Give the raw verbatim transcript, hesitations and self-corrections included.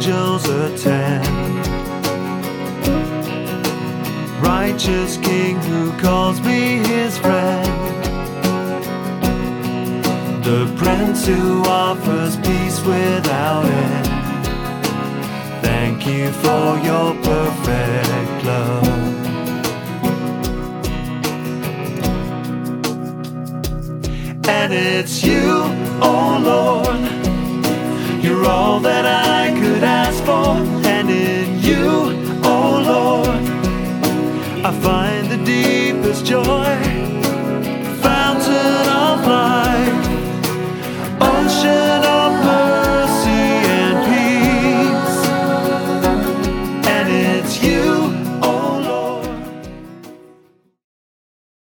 angels attend. Righteous King who calls me his friend, the Prince who offers peace without end. Thank you for your perfect love. And it's you, oh Lord, you're all that I could ask for. And in you, oh Lord, I find the deepest joy.